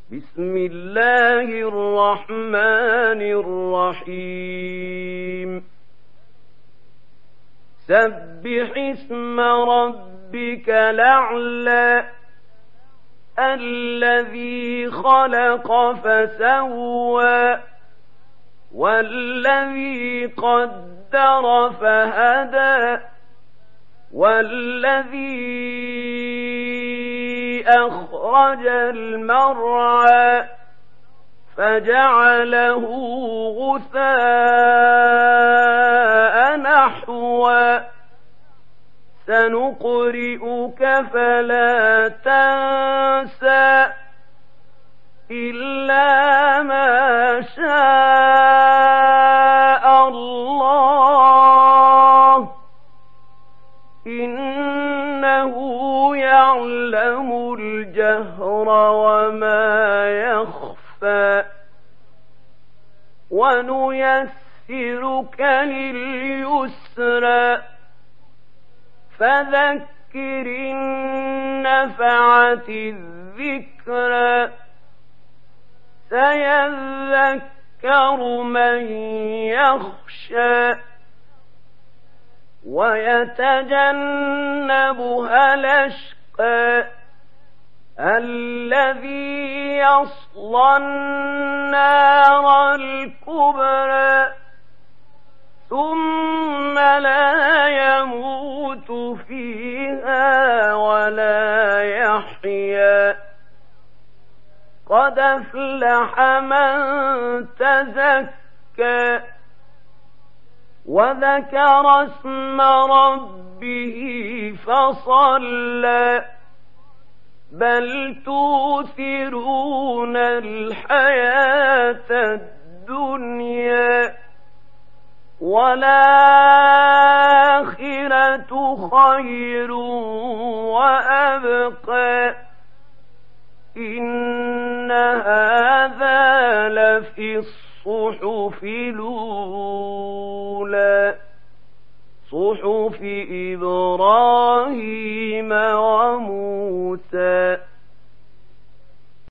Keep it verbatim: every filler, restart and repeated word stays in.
بسم الله الرحمن الرحيم سبح اسم ربك الأعلى الذي خلق فسوى والذي قدر فهدى والذي أخرج المرعى فجعله غثاء نحوا سنقرئك فلا تنسى إلا ما شاء الله إنه يعلم الجهر وما يخفى ونيسرك لليسرى فذكر إن نفعت الذكرى سيذكر من يخشى ويتجنبها الأشقى الذي يصلى النار الكبرى ثم لا يموت فيها ولا يحيا قد أفلح من تزكى وذكر اسم ربه فصلى بل توثرون الحياة الدنيا والآخرة خير وأبقى إن هذا لفي الصحف الأولى صحف إبراهيم